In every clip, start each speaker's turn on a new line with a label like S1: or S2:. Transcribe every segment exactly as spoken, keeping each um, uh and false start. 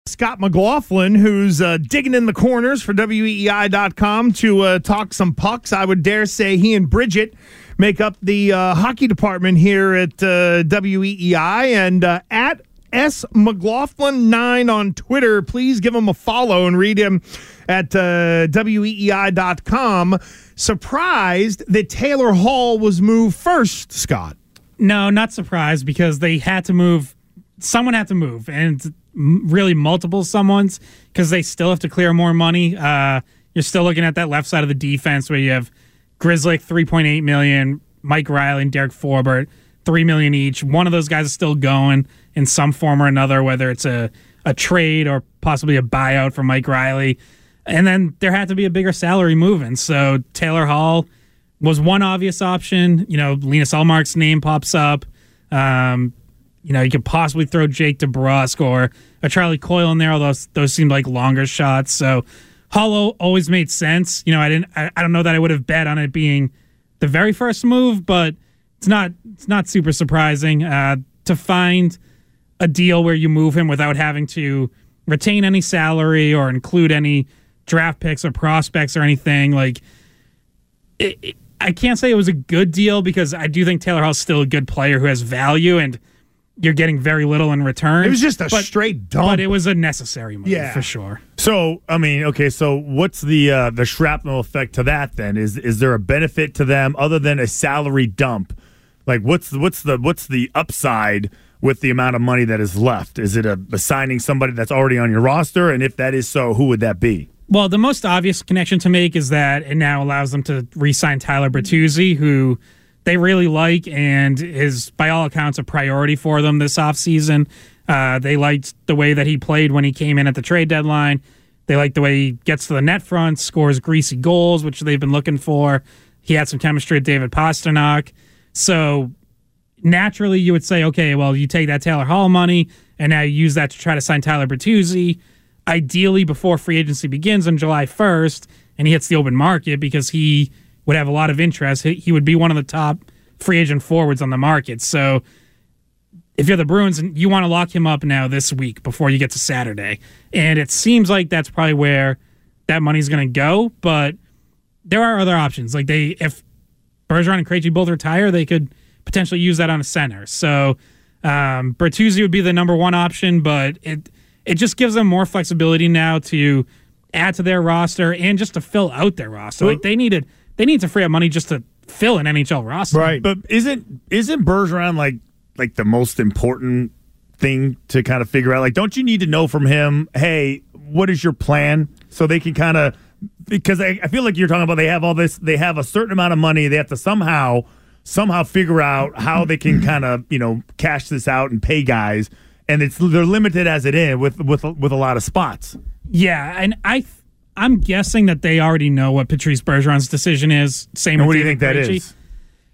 S1: Scott McLaughlin, who's uh, digging in the corners for W E E I dot com to uh, talk some pucks. I would dare say he and Bridget make up the uh, hockey department here at uh, W E E I. And uh, at S McLaughlin nine on Twitter, please give him a follow and read him at uh, W E E I dot com. Surprised that Taylor Hall was moved first, Scott.
S2: No, not surprised, because they had to move. Someone had to move, and really multiple someones, because they still have to clear more money. Uh, you're still looking at that left side of the defense where you have Grizzly three point eight million dollars, Mike Riley and Derek Forbort three million dollars each. One of those guys is still going in some form or another, whether it's a, a trade or possibly a buyout for Mike Riley. And then there had to be a bigger salary moving. So Taylor Hall was one obvious option. You know, Linus Ullmark's name pops up. Um, you know, you could possibly throw Jake DeBrusk or a Charlie Coyle in there, although those seemed like longer shots. So Hall always made sense. You know, I didn't. I, I don't know that I would have bet on it being the very first move, but it's not. It's not super surprising uh, to find a deal where you move him without having to retain any salary or include any draft picks or prospects or anything. Like, it, it, I can't say it was a good deal, because I do think Taylor Hall's still a good player who has value, and you're getting very little in return.
S1: It was just a
S2: but,
S1: straight dump.
S2: But it was a necessary move,
S1: yeah.
S2: for sure.
S3: So, I mean, okay, so what's the uh, the shrapnel effect to that then? Is is there a benefit to them other than a salary dump? Like, what's what's the what's the upside with the amount of money that is left? Is it a, a signing somebody that's already on your roster? And if that is so, who would that be?
S2: Well, the most obvious connection to make is that it now allows them to re-sign Tyler Bertuzzi, who they really like and is, by all accounts, a priority for them this offseason. Uh, they liked the way that he played when he came in at the trade deadline. They like the way he gets to the net front, scores greasy goals, which they've been looking for. He had some chemistry with David Pastrnak. So naturally you would say, okay, well, you take that Taylor Hall money and now you use that to try to sign Tyler Bertuzzi, ideally before free agency begins on July first, and he hits the open market, because he would have a lot of interest. He would be one of the top free agent forwards on the market. So if you're the Bruins, and you want to lock him up now this week before you get to Saturday, and it seems like that's probably where that money's going to go, but there are other options. Like, they, if Bergeron and Krejci both retire, they could potentially use that on a center. So um, Bertuzzi would be the number one option, but it it just gives them more flexibility now to add to their roster and just to fill out their roster. Like, they needed they need to free up money just to fill an N H L roster.
S3: Right. But isn't isn't Bergeron like like the most important thing to kind of figure out? Like, don't you need to know from him, hey, what is your plan? So they can kind of, because I, I feel like you're talking about they have all this, they have a certain amount of money, they have to somehow somehow figure out how they can kind of, you know, cash this out and pay guys, and it's they're limited as it is with with with a lot of spots.
S2: Yeah, and I I'm guessing that they already know what Patrice Bergeron's decision is. Same.
S3: And
S2: with
S3: what do you
S2: David
S3: think that
S2: Krejci.
S3: is?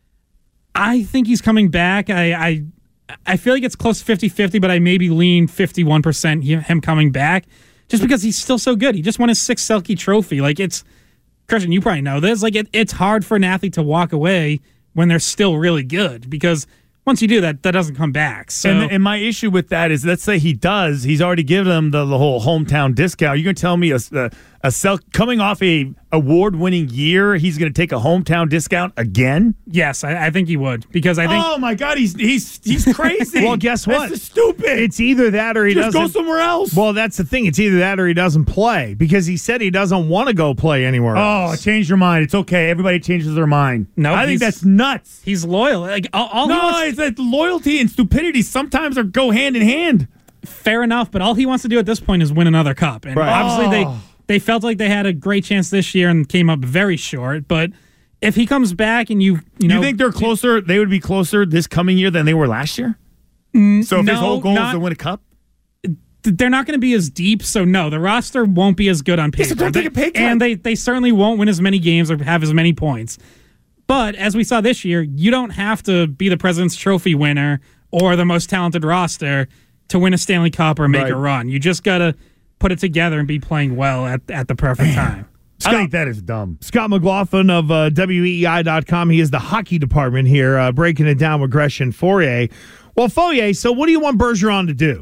S2: I think he's coming back. I I, I feel like it's close to fifty-fifty, but I maybe lean fifty-one percent him coming back, just because he's still so good. He just won his sixth Selke trophy. Like, it's, Christian, you probably know this. Like, it, it's hard for an athlete to walk away when they're still really good, because once you do that, that doesn't come back. So,
S3: and, and my issue with that is, let's say he does, he's already given them the, the whole hometown discount. You're going to tell me a, a, a Sel- coming off a award-winning year, he's going to take a hometown discount again?
S2: Yes, I, I think he would, because I think.
S3: Oh my God, he's he's he's crazy.
S1: Well, guess what?
S3: That's stupid.
S1: It's either that or he
S3: Just
S1: doesn't
S3: go somewhere else.
S1: Well, that's the thing. It's either that or he doesn't play, because he said he doesn't want to go play anywhere
S3: Oh,
S1: else.
S3: change your mind. It's okay. Everybody changes their mind.
S2: No,
S3: I think
S2: he's-
S3: that's nuts.
S2: He's loyal. Like, all, all he
S3: No,
S2: wants,
S3: it's that loyalty and stupidity sometimes are go hand in hand.
S2: fair enough, but all he wants to do at this point is win another cup. And
S3: Right.
S2: obviously
S3: Oh.
S2: they they felt like they had a great chance this year and came up very short. But if he comes back and you you know,
S3: You think they're closer? They would be closer this coming year than they were last year. So if
S2: no,
S3: his whole goal
S2: not-
S3: is to win a cup,
S2: they're not going to be as deep, so no, the roster won't be as good on paper.
S3: so don't take a pay cut.
S2: And they, they certainly won't win as many games or have as many points. But as we saw this year, you don't have to be the President's Trophy winner or the most talented roster to win a Stanley Cup or make
S3: Right.
S2: a run. You just got to put it together and be playing well at, at the perfect time.
S3: I think that is dumb.
S1: Scott McLaughlin of uh, W E E I dot com. He is the hockey department here, uh, breaking it down with Gresh and Fourier. Well, Fourier, so what do you want Bergeron to do?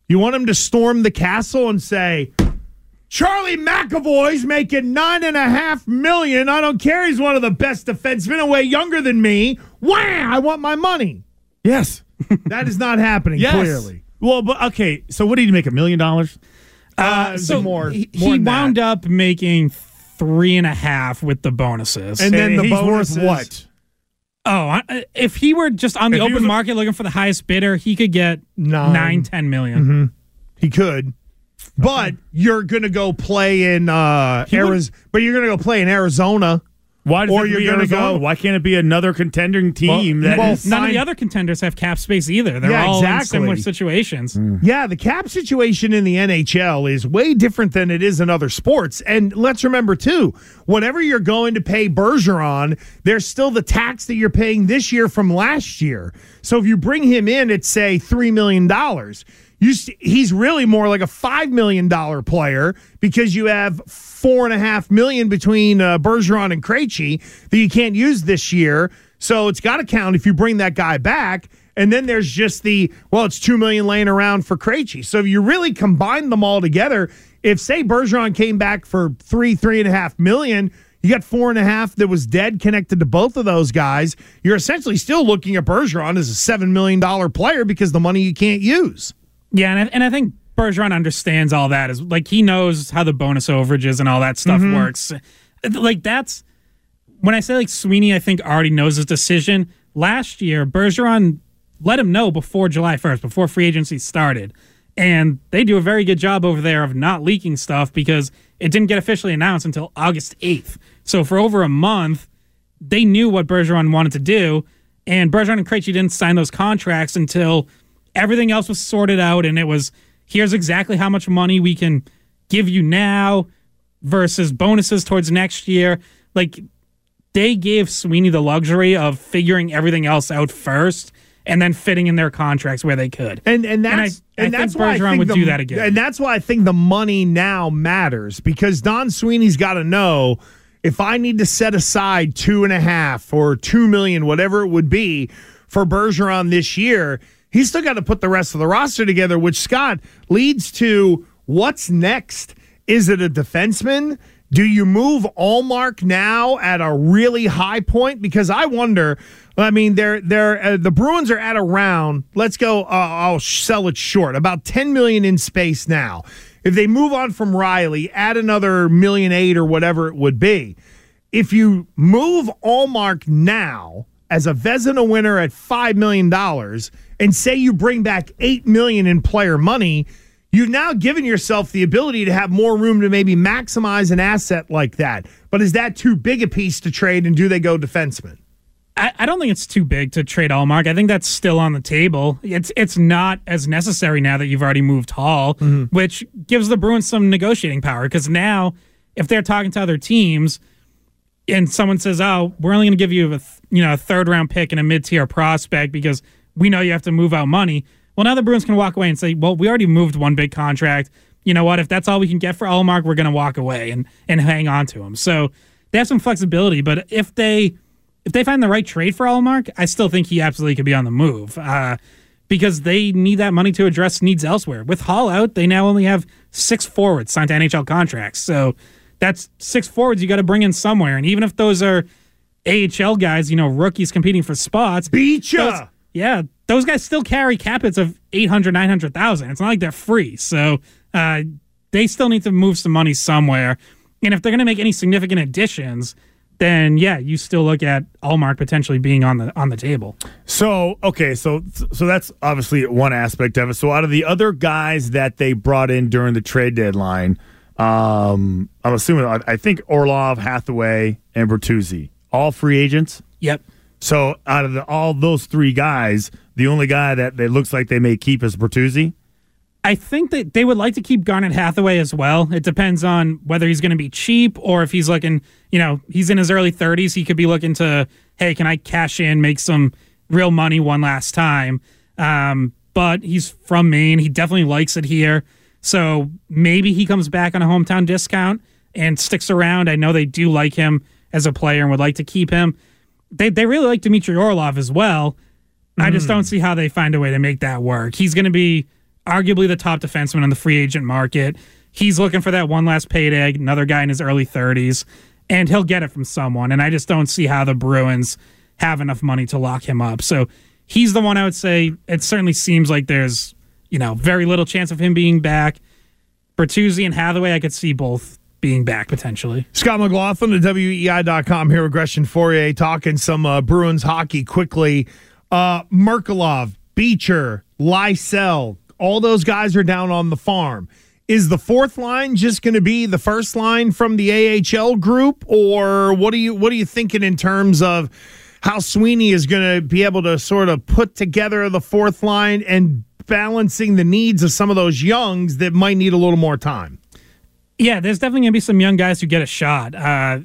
S1: You want him to storm the castle and say, Charlie McAvoy's making nine and a half million. I don't care. He's one of the best defensemen, away younger than me. Wow, I want my money.
S3: Yes.
S1: That is not happening,
S3: yes.
S1: clearly.
S3: Well, but okay, so what did he make, a million dollars?
S2: Uh, so
S1: more,
S2: he,
S1: more
S2: he
S1: than
S2: wound
S1: that.
S2: up making three and a half with the bonuses.
S1: And then the
S3: he's
S1: bonuses.
S3: worth what?
S2: Oh, I- if he were just on the
S3: If he
S2: open
S3: was a-
S2: market looking for the highest bidder, he could get
S1: Nine.
S2: nine, ten million.
S1: Mm-hmm. He could. But you're going to go play in uh,
S3: He would-
S1: Arizona. But you're going to go play in Arizona.
S3: Why does
S1: Or
S3: it
S1: you're
S3: be
S1: gonna
S3: Arizona?
S1: go-
S3: Why can't it be another contending team?
S1: Well,
S3: that
S1: well,
S3: is-
S2: None of
S1: Fine.
S2: the other contenders have cap space either. They're
S1: Yeah,
S2: all in
S1: exactly.
S2: similar situations.
S1: Yeah, the cap situation in the N H L is way different than it is in other sports. And let's remember, too, whatever you're going to pay Bergeron, there's still the tax that you're paying this year from last year. So if you bring him in at, say, three million dollars, you st- he's really more like a five million dollars player because you have four point five million dollars between uh, Bergeron and Krejci that you can't use this year. So it's got to count if you bring that guy back. And then there's just the, well, it's two million dollars laying around for Krejci. So if you really combine them all together, if, say, Bergeron came back for three, three and a half million, you got four and a half that was dead connected to both of those guys. You're essentially still looking at Bergeron as a seven million dollars player because the money you can't use.
S2: Yeah, and I, and I think Bergeron understands all that. Is like he knows how the bonus overages and all that stuff
S1: Mm-hmm.
S2: works. Like that's when I say like Sweeney, I think already knows his decision. Last year, Bergeron let him know before July first, before free agency started, and they do a very good job over there of not leaking stuff because it didn't get officially announced until August eighth. So for over a month, they knew what Bergeron wanted to do, and Bergeron and Krejci didn't sign those contracts until everything else was sorted out, and it was, here's exactly how much money we can give you now versus bonuses towards next year. Like, they gave Sweeney the luxury of figuring everything else out first and then fitting in their contracts where they could.
S1: And and that's
S2: And I- I
S1: and
S2: think
S1: that's why I
S2: Bergeron
S1: think
S2: would
S1: the,
S2: do that again.
S1: And that's why I think the money now matters because Don Sweeney's got to know if I need to set aside two and a half or two million, whatever it would be, for Bergeron this year. He's still got to put the rest of the roster together, which, Scott, leads to what's next. Is it a defenseman? Do you move Allmark now at a really high point? Because I wonder, I mean, they're, they're, uh, the Bruins are at around, let's go, uh, I'll sell it short, about ten million dollars in space now. If they move on from Riley, add another million eight or whatever it would be. If you move Allmark now as a Vezina winner at five million dollars and say you bring back eight million dollars in player money, you've now given yourself the ability to have more room to maybe maximize an asset like that. But is that too big a piece to trade, and do they go defenseman?
S2: I, I don't think it's too big to trade Allmark. I think that's still on the table. It's it's not as necessary now that you've already moved Hall, mm-hmm. which gives the Bruins some negotiating power. Because now, if they're talking to other teams, and someone says, "Oh, we're only going to give you a th- you know a third round pick and a mid tier prospect because we know you have to move out money," well, now the Bruins can walk away and say, "Well, we already moved one big contract. You know what? If that's all we can get for Allmark, we're going to walk away and and hang on to him." So they have some flexibility. But if they If they find the right trade for Allmark, I still think he absolutely could be on the move uh, because they need that money to address needs elsewhere. With Hall out, they now only have six forwards signed to N H L contracts. So that's six forwards you got to bring in somewhere. And even if those are A H L guys, you know, rookies competing for spots.
S1: Beat ya!
S2: Those, yeah, those guys still carry cap hits of eight hundred, nine hundred thousand. It's not like they're free. So uh, they still need to move some money somewhere. And if they're going to make any significant additions, then yeah, you still look at Allmark potentially being on the on the table.
S3: So okay, so so that's obviously one aspect of it. So out of the other guys that they brought in during the trade deadline, um, I'm assuming I think Orlov, Hathaway, and Bertuzzi, all free agents.
S2: Yep.
S3: So out of the, all those three guys, the only guy that it looks like they may keep is Bertuzzi.
S2: I think that they would like to keep Garnet Hathaway as well. It depends on whether he's going to be cheap or if he's looking, you know, he's in his early thirties. He could be looking to, hey, can I cash in, make some real money one last time? Um, but he's from Maine. He definitely likes it here. So maybe he comes back on a hometown discount and sticks around. I know they do like him as a player and would like to keep him. They they really like Dmitry Orlov as well. Mm. I just don't see how they find a way to make that work. He's going to be arguably the top defenseman in the free agent market. He's looking for that one last payday, another guy in his early thirties, and he'll get it from someone. And I just don't see how the Bruins have enough money to lock him up. So he's the one I would say. It certainly seems like there's, you know, very little chance of him being back. Bertuzzi and Hathaway, I could see both being back potentially.
S1: Scott McLaughlin at W E I dot com here with Gresham Fourier talking some uh, Bruins hockey quickly. Uh, Merkulov, Beecher, Lysell, all those guys are down on the farm. Is the fourth line just going to be the first line from the A H L group, or what are you what are you thinking in terms of how Sweeney is going to be able to sort of put together the fourth line and balancing the needs of some of those youngs that might need a little more time?
S2: Yeah, there's definitely going to be some young guys who get a shot. Uh,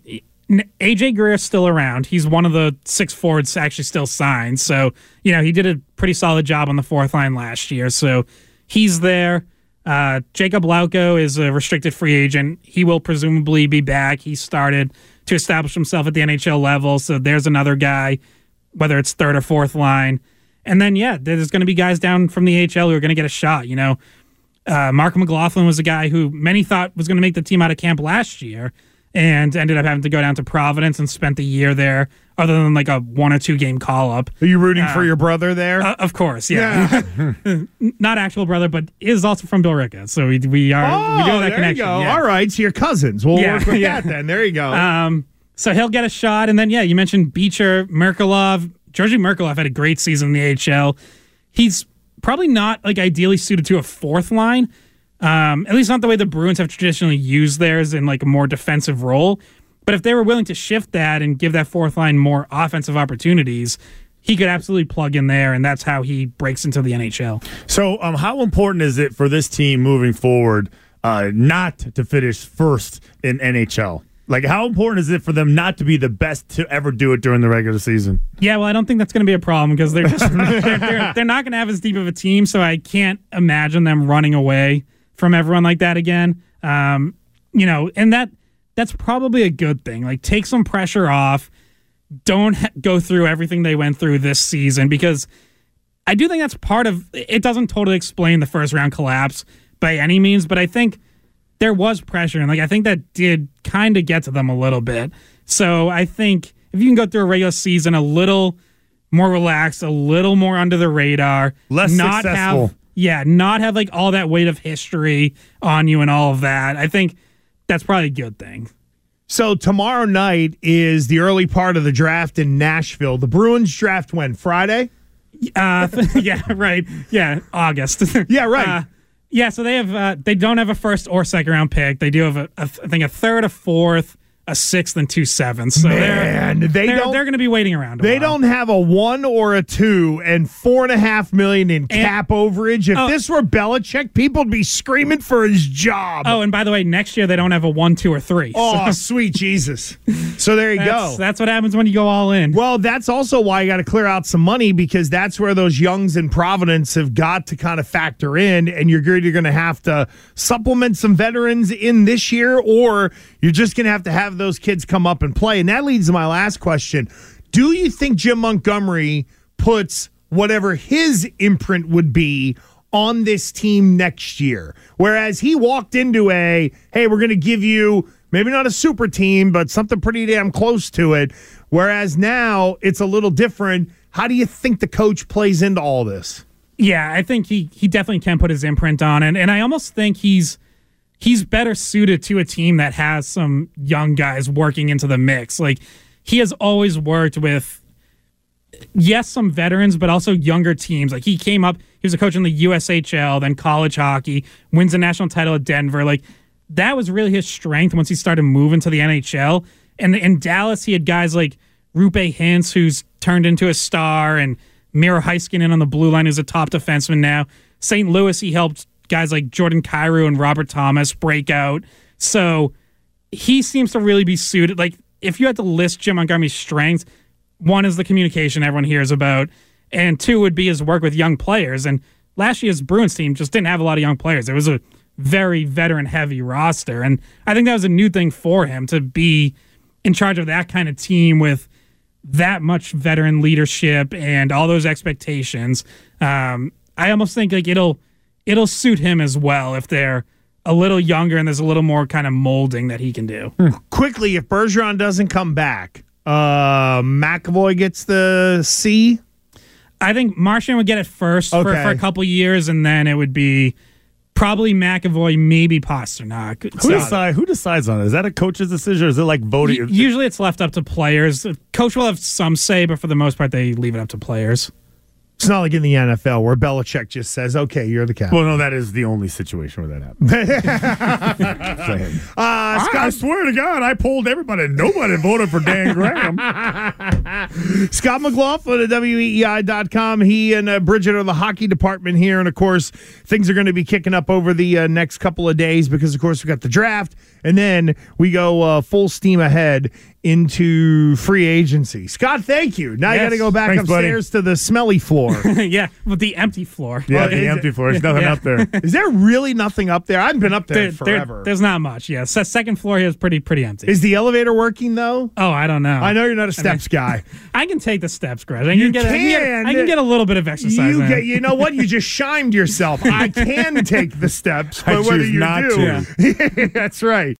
S2: A J Greer's still around. He's one of the six forwards actually still signed. So, you know, he did a pretty solid job on the fourth line last year. So he's there. Uh, Jacob Lauko is a restricted free agent. He will presumably be back. He started to establish himself at the N H L level. So there's another guy, whether it's third or fourth line. And then, yeah, there's going to be guys down from the A H L who are going to get a shot. You know, uh, Mark McLaughlin was a guy who many thought was going to make the team out of camp last year and ended up having to go down to Providence and spent the year there, other than like a one or two game call up.
S1: Are you rooting uh, for your brother there?
S2: Uh, of course, yeah. yeah. Not actual brother, but is also from Billerica. So we we are
S1: oh,
S2: we do have that
S1: there
S2: connection.
S1: You go.
S2: Yeah.
S1: All right, so your cousins. We'll
S2: yeah,
S1: work with
S2: yeah.
S1: that then. There you go.
S2: Um, so he'll get a shot, and then yeah, you mentioned Beecher, Merkulov. Georgi Merkulov had a great season in the A H L. He's probably not like ideally suited to a fourth line. Um, at least not the way the Bruins have traditionally used theirs in like a more defensive role. But if they were willing to shift that and give that fourth line more offensive opportunities, he could absolutely plug in there, and that's how he breaks into the N H L.
S3: So um, how important is it for this team moving forward uh, not to finish first in N H L? Like, how important is it for them not to be the best to ever do it during the regular season?
S2: Yeah, well, I don't think that's going to be a problem because they're just they're, they're, they're not going to have as deep of a team, so I can't imagine them running away from everyone like that again. Um, you know, and that that's probably a good thing. Like, take some pressure off. Don't ha- go through everything they went through this season, because I do think that's part of it. Doesn't totally explain the first round collapse by any means, but I think there was pressure, and like I think that did kind of get to them a little bit. So I think if you can go through a regular season a little more relaxed, a little more under the radar,
S3: less
S2: not
S3: successful.
S2: have yeah, not have like all that weight of history on you and all of that, I think that's probably a good thing.
S1: So tomorrow night is the early part of the draft in Nashville. The Bruins draft when? Friday?
S2: Uh, yeah, right. Yeah, August.
S1: Yeah, right.
S2: Uh, yeah, so they have uh, they don't have a first or second round pick. They do have a, a I think a third, a fourth, a sixth, and two sevenths. So
S1: Man,
S2: they're,
S1: they
S2: they're,
S1: don't.
S2: They're going to be waiting around. A
S1: they
S2: while.
S1: don't have a one or a two and four and a half million in cap and, overage. If
S2: oh,
S1: this were Belichick, people would be screaming for his job.
S2: Oh, and by the way, next year they don't have a one, two, or three.
S1: Oh,
S2: so.
S1: sweet Jesus! So there you
S2: that's,
S1: go.
S2: That's what happens when you go all in.
S1: Well, that's also why you got to clear out some money, because that's where those youngs in Providence have got to kind of factor in, and you're you're going to have to supplement some veterans in this year, or you're just going to have to have those kids come up and play. And that leads to my last question. Do you think Jim Montgomery puts whatever his imprint would be on this team next year? Whereas he walked into a, hey, we're going to give you maybe not a super team, but something pretty damn close to it. Whereas now it's a little different. How do you think the coach plays into all this?
S2: Yeah, I think he he definitely can put his imprint on it. And I almost think he's he's better suited to a team that has some young guys working into the mix. Like, he has always worked with, yes, some veterans, but also younger teams. Like, he came up, he was a coach in the U S H L, then college hockey, wins a national title at Denver. Like, that was really his strength once he started moving to the N H L. And in Dallas, he had guys like Rupe Hintz, who's turned into a star, and Miro Heiskanen on the blue line, who's a top defenseman now. Saint Louis, he helped guys like Jordan Kyrou and Robert Thomas break out. So he seems to really be suited. Like, if you had to list Jim Montgomery's strengths, one is the communication everyone hears about, and two would be his work with young players. And last year's Bruins team just didn't have a lot of young players. It was a very veteran-heavy roster, and I think that was a new thing for him to be in charge of that kind of team with that much veteran leadership and all those expectations. Um, I almost think like it'll it'll suit him as well if they're a little younger and there's a little more kind of molding that he can do.
S1: Quickly, if Bergeron doesn't come back, uh, McAvoy gets the C.
S2: I think Marchand would get it first for,
S1: Okay.
S2: for a couple years, and then it would be probably McAvoy, maybe Pasternak.
S3: Who,
S2: So-
S3: decide, who decides on it? Is that a coach's decision, or is it like voting?
S2: U- Usually it's left up to players. Coach will have some say, but for the most part, they leave it up to players.
S1: It's not like in the N F L where Belichick just says, "Okay, you're the captain."
S3: Well, no, that is the only situation where that happens. Saying,
S1: Uh,
S3: I,
S1: Scott,
S3: I swear to God, I polled everybody. Nobody voted for Dan Graham.
S1: Scott McLaughlin at W E E I dot com. He and uh, Bridget are the hockey department here. And, of course, things are going to be kicking up over the uh, next couple of days because, of course, we got the draft. And then we go uh, full steam ahead into free agency. Scott, thank you. Now you
S2: Yes.
S1: got to go back
S3: Thanks, buddy.
S1: upstairs to the smelly floor.
S2: Yeah, with the empty floor.
S3: Yeah,
S1: Oh,
S3: the
S1: is
S3: empty
S1: it-
S3: floor. There's nothing
S2: Yeah.
S3: up there.
S1: Is there really nothing up there? I haven't been up there,
S2: There-
S1: in
S2: there-
S1: forever.
S2: there's not much. Yeah, Se- second floor here is pretty pretty empty.
S1: Is the elevator working, though?
S2: oh, I don't know.
S1: I know you're not a steps guy.
S2: I can take the steps, Greg. I can
S1: You
S2: get, a- I can get.
S1: can.
S2: I can get a little bit of exercise.
S1: You
S2: in.
S1: get, you know what? You just shimed yourself. I can take the steps,
S3: I
S1: but whether
S3: choose
S1: you
S3: not
S1: do,
S3: to.
S1: that's right.